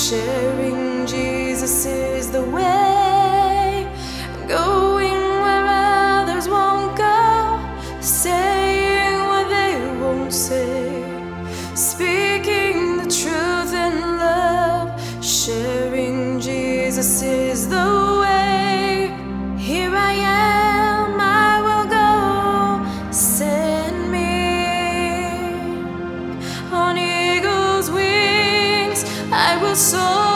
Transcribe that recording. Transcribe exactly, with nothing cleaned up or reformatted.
Sharing Jesus is the way, going where others won't go, saying what they won't say, speaking the truth in love. Sharing Jesus is the way. Here I am, I will go, send me. On eagle's wings I will soar.